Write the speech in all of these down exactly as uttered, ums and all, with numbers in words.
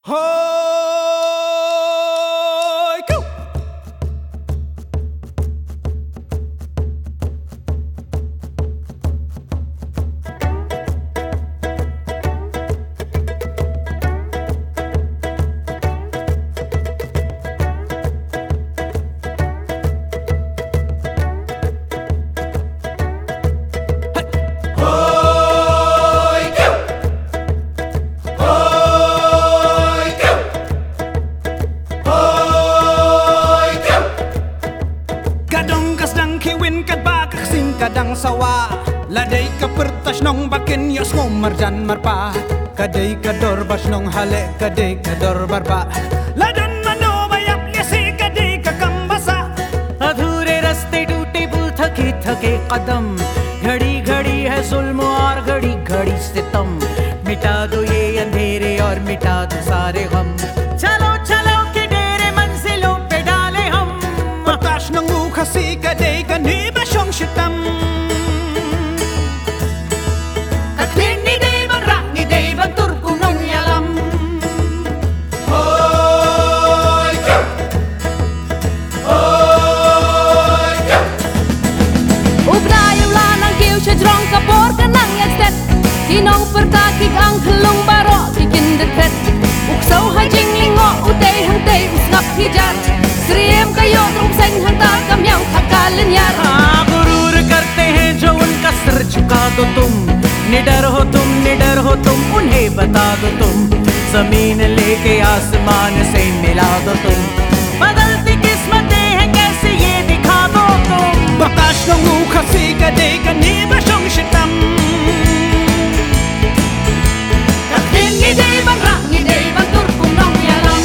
Hoi, go! Kadang sawa ladai ka pertas nong bakin yos ngomar jan marpa kadai kador bas nong hale kadai kador barpa ladan mano bayap lesi kadai ka kambasa अधूरे रास्ते टूटे पुल थके थके कदम घड़ी घड़ी है जुल्म और घड़ी घड़ी सितम मिटा दो ये अंधेरे और मिटा दो सारे गम चलो चलो के डेरे मंजिलों पे डाले हम प्रकाश नंगू खसी kadai ka ni basong shitam Tinong pertakik ang kelung baro bikin dekret Uksau hajing lingo utay hang tay usngap hijar Sriem kayo drum seng hang takam yang thakalan yar गुरूर करते हैं जो उनका सर झुका दो तुम निडर हो तुम निडर हो तुम उन्हें बता दो तुम जमीन लेके आसमान से मिला दो तुम बदलती किस्मतें हैं कैसे ये दिखा दो तुम प्रकाश नंगू खसी kadai ka ni basong shitam Ngidei bang rak, ngidei bang tur kung nong yalam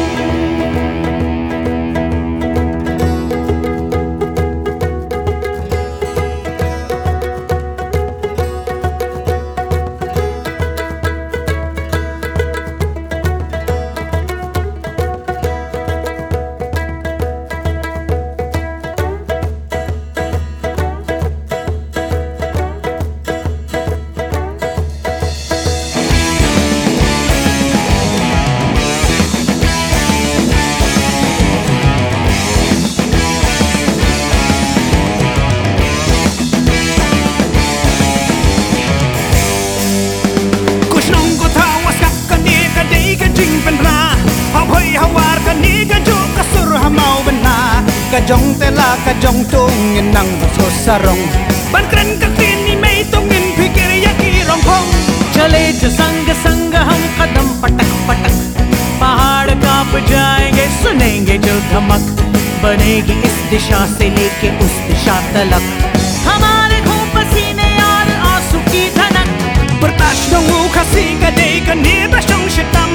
Kajong tela kajong tungin nang buso sarong ban kren ka tin ni mai tungin fikir ya ki rong hong चले जो संग संग हम कदम पटक पटक पहाड़ कांप जाएंगे सुनेंगे जो धमक बनेगी इस दिशा से लेके उस दिशा तलक हमारे खून पसीने और आंसू की धनक प्रकाश नंगू खसी kadai ka ni basong shitam